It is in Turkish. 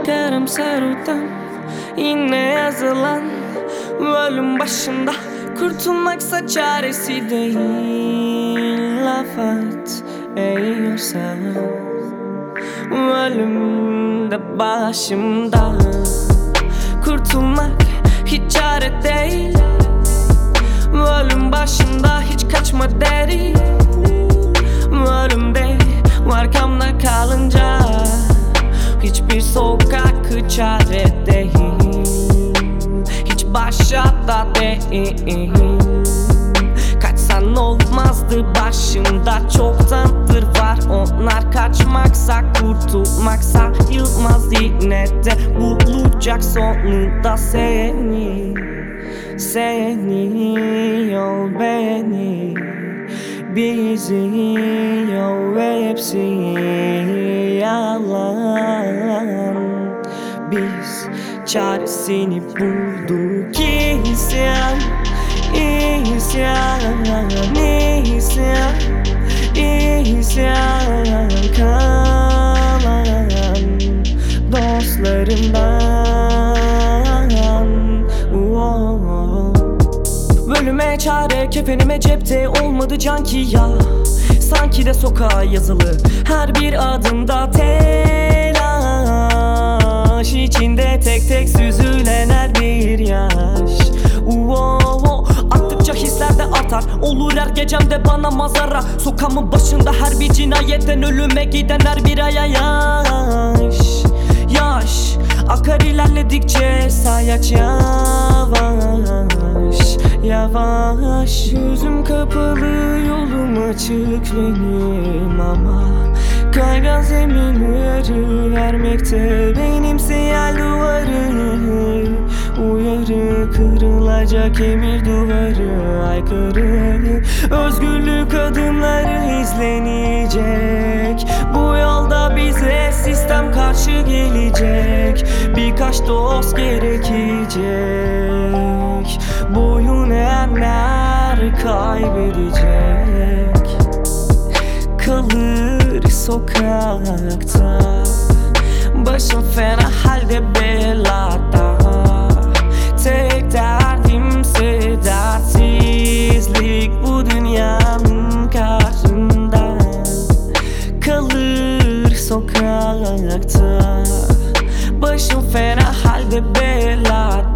karamsar odam, yine yazılan ölüm başında. Kurtulmaksa çaresi değil. Laf at eğiyorsan ölüm de başımda. Kurtulmak hiç çare değil. Ölüm başımda, hiç kaçma derim. Ölümde arkamda kalınca hiçbir sokak çare değil. Hiç başata değil. Kaçsan olmazdı başımda, çoktandır var onlar. Kaçmaksa kurtulmaksa yılmaz, yine de bulacak sonunda seni. Seni, o beni, bizi, o hepsi yalan. Biz çaresini bulduk. İsyan, isyan, isyan, isyan. Kalan dostlarımdan. Ölüme çare, kefenime cepte, olmadı can ki ya. Sanki de sokağa yazılı her bir adımda telaş. İçinde tek tek süzülen her bir yaş. Attıkça hisler de artar, olur her gecemde bana mazara. Sokağımın başında her bir cinayetten ölüme giden her bir aya yaş. Yaş akar ilerledikçe sayaç yavaş. Yavaş yüzüm kapalı, yolum açık benim ama kaygan zemin uyarı vermekte. Benim siyah duvarı, uyarı kırılacak emir duvarı, aykırı özgürlük adımları izlenecek. Bu yolda bize sistem karşı gelecek. Birkaç dost gerekecek. Boyun eğenler kaybedecek. Kalır sokakta, başım fena halde belada. Tek derdimse dertsizlik bu dünyanın karşında. Kalır sokakta, başım fena halde belada.